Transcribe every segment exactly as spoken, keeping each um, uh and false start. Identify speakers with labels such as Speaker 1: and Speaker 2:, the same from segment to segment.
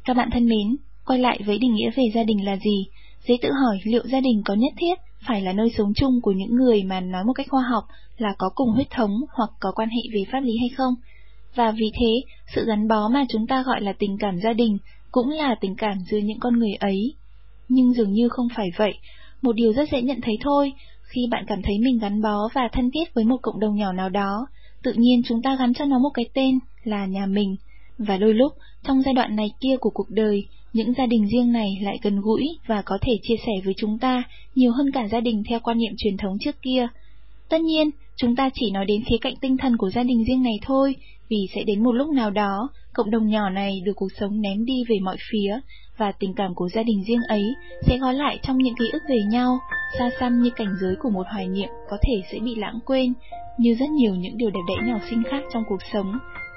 Speaker 1: Các bạn thân mến, quay lại với định nghĩa về gia đình là gì? Dễ tự hỏi liệu gia đình có nhất thiết phải là nơi sống chung của những người mà nói một cách khoa học là có cùng huyết thống hoặc có quan hệ về pháp lý hay không? Và vì thế, sự gắn bó mà chúng ta gọi là tình cảm gia đình cũng là tình cảm giữa những con người ấy. Nhưng dường như không phải vậy. Một điều rất dễ nhận thấy thôi, khi bạn cảm thấy mình gắn bó và thân thiết với một cộng đồng nhỏ nào đó, tự nhiên chúng ta gắn cho nó một cái tên là nhà mình. Và đôi lúc, trong giai đoạn này kia của cuộc đời, những gia đình riêng này lại gần gũi và có thể chia sẻ với chúng ta nhiều hơn cả gia đình theo quan niệm truyền thống trước kia. Tất nhiên, chúng ta chỉ nói đến khía cạnh tinh thần của gia đình riêng này thôi, vì sẽ đến một lúc nào đó, cộng đồng nhỏ này được cuộc sống ném đi về mọi phía, và tình cảm của gia đình riêng ấy sẽ gói lại trong những ký ức về nhau, xa xăm như cảnh giới của một hoài niệm có thể sẽ bị lãng quên, như rất nhiều những điều đẹp đẽ nhỏ xinh khác trong cuộc sống.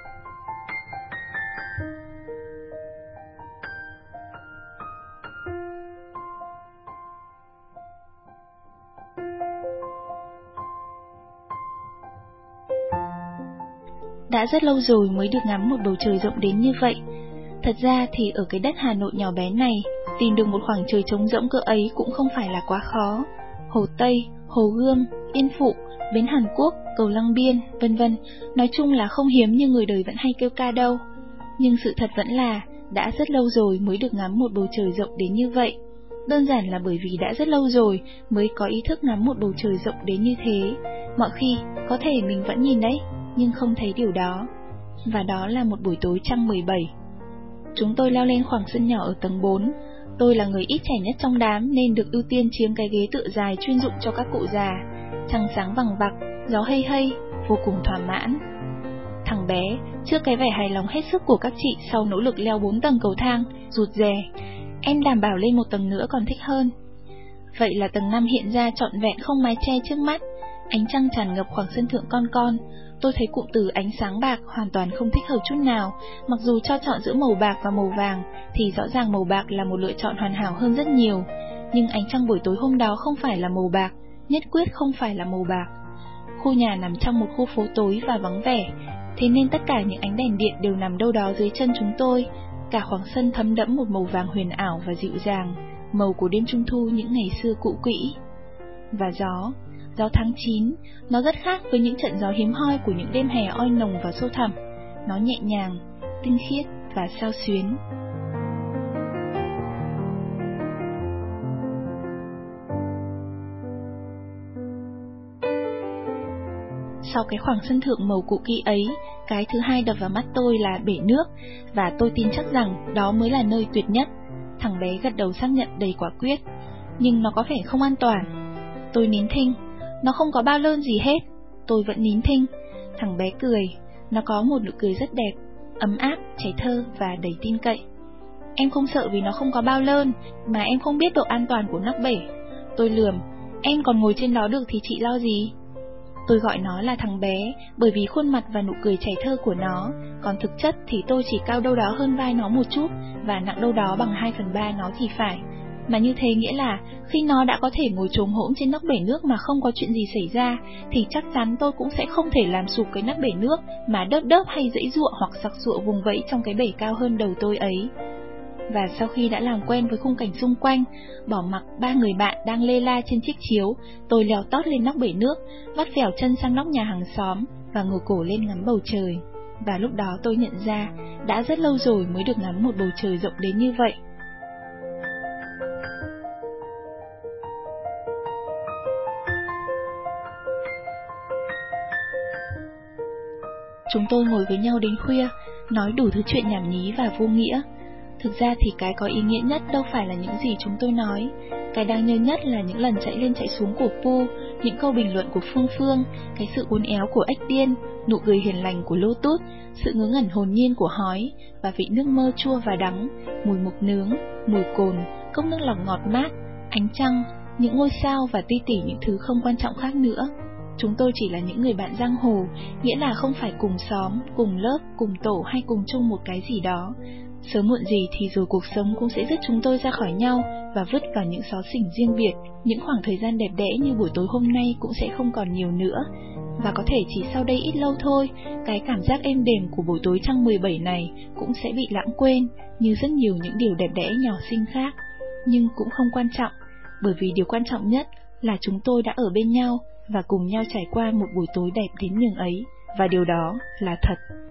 Speaker 1: Đã rất lâu rồi mới được ngắm một bầu trời rộng đến như vậy. Thật ra thì ở cái đất Hà Nội nhỏ bé này, tìm được một khoảng trời trống rỗng cỡ ấy cũng không phải là quá khó. Hồ Tây, Hồ Gươm, Yên Phụ, Bến Hàn Quốc, Cầu Lăng Biên, vân vân, nói chung là không hiếm như người đời vẫn hay kêu ca đâu. Nhưng sự thật vẫn là, đã rất lâu rồi mới được ngắm một bầu trời rộng đến như vậy. Đơn giản là bởi vì đã rất lâu rồi mới có ý thức ngắm một bầu trời rộng đến như thế. Mọi khi, có thể mình vẫn nhìn đấy, nhưng không thấy điều đó. Và đó là một buổi tối trăng mười bảy. Chúng tôi leo lên khoảng sân nhỏ ở tầng bốn. Tôi là người ít trẻ nhất trong đám nên được ưu tiên chiếm cái ghế tựa dài chuyên dụng cho các cụ già. Trăng sáng vằng vặc, gió hây hây, vô cùng thỏa mãn. Thằng bé, trước cái vẻ hài lòng hết sức của các chị sau nỗ lực leo bốn tầng cầu thang, rụt rè: "Em đảm bảo lên một tầng nữa còn thích hơn." Vậy là tầng năm hiện ra trọn vẹn không mái che trước mắt. Ánh trăng tràn ngập khoảng sân thượng con con. Tôi thấy cụm từ ánh sáng bạc hoàn toàn không thích hợp chút nào. Mặc dù cho chọn giữa màu bạc và màu vàng thì rõ ràng màu bạc là một lựa chọn hoàn hảo hơn rất nhiều. Nhưng ánh trăng buổi tối hôm đó không phải là màu bạc, nhất quyết không phải là màu bạc. Khu nhà nằm trong một khu phố tối và vắng vẻ, thế nên tất cả những ánh đèn điện đều nằm đâu đó dưới chân chúng tôi. Cả khoảng sân thấm đẫm một màu vàng huyền ảo và dịu dàng, màu của đêm trung thu những ngày xưa cũ kỹ. Và gió, gió tháng chín, nó rất khác với những trận gió hiếm hoi của những đêm hè oi nồng và sâu thẳm. Nó nhẹ nhàng, tinh khiết và xao xuyến. Sau cái khoảng sân thượng màu cũ kỹ ấy, cái thứ hai đập vào mắt tôi là bể nước, và tôi tin chắc rằng đó mới là nơi tuyệt nhất. Thằng bé gật đầu xác nhận đầy quả quyết. Nhưng nó có vẻ không an toàn. Tôi nín thinh. Nó không có bao lơn gì hết. Tôi vẫn nín thinh. Thằng bé cười. Nó có một nụ cười rất đẹp, ấm áp, trẻ thơ và đầy tin cậy. Em không sợ vì nó không có bao lơn, mà em không biết độ an toàn của nắp bể. Tôi lườm. Em còn ngồi trên đó được thì chị lo gì? Tôi gọi nó là thằng bé bởi vì khuôn mặt và nụ cười trẻ thơ của nó, còn thực chất thì tôi chỉ cao đâu đó hơn vai nó một chút và nặng đâu đó bằng hai phần ba nó thì phải. Mà như thế nghĩa là khi nó đã có thể ngồi chồm hổm trên nắp bể nước mà không có chuyện gì xảy ra, thì chắc chắn tôi cũng sẽ không thể làm sụp cái nắp bể nước mà đớp đớp hay giãy giụa hoặc sặc sụa vùng vẫy trong cái bể cao hơn đầu tôi ấy. Và sau khi đã làm quen với khung cảnh xung quanh, bỏ mặc ba người bạn đang lê la trên chiếc chiếu, tôi leo tót lên nóc bể nước, vắt vẻo chân sang nóc nhà hàng xóm và ngửa cổ lên ngắm bầu trời. Và lúc đó tôi nhận ra, đã rất lâu rồi mới được ngắm một bầu trời rộng đến như vậy. Chúng tôi ngồi với nhau đến khuya, nói đủ thứ chuyện nhảm nhí và vô nghĩa. Thực ra thì cái có ý nghĩa nhất đâu phải là những gì chúng tôi nói. Cái đáng nhớ nhất là những lần chạy lên chạy xuống của Pu, những câu bình luận của Phương Phương, cái sự uốn éo của ếch điên, nụ cười hiền lành của Lotus, sự ngớ ngẩn hồn nhiên của hói, và vị nước mơ chua và đắng, mùi mục nướng, mùi cồn, cốc nước lọc ngọt mát, ánh trăng, những ngôi sao và ti tỉ những thứ không quan trọng khác nữa. Chúng tôi chỉ là những người bạn giang hồ, nghĩa là không phải cùng xóm, cùng lớp, cùng tổ hay cùng chung một cái gì đó. Sớm muộn gì thì rồi cuộc sống cũng sẽ dứt chúng tôi ra khỏi nhau và vứt vào những xó xỉnh riêng biệt. Những khoảng thời gian đẹp đẽ như buổi tối hôm nay cũng sẽ không còn nhiều nữa. và có thể chỉ sau đây ít lâu thôi, cái cảm giác êm đềm của buổi tối trăng mười bảy này cũng sẽ bị lãng quên, như rất nhiều những điều đẹp đẽ nhỏ xinh khác. Nhưng cũng không quan trọng, bởi vì điều quan trọng nhất là chúng tôi đã ở bên nhau và cùng nhau trải qua một buổi tối đẹp đến nhường ấy, và điều đó là thật.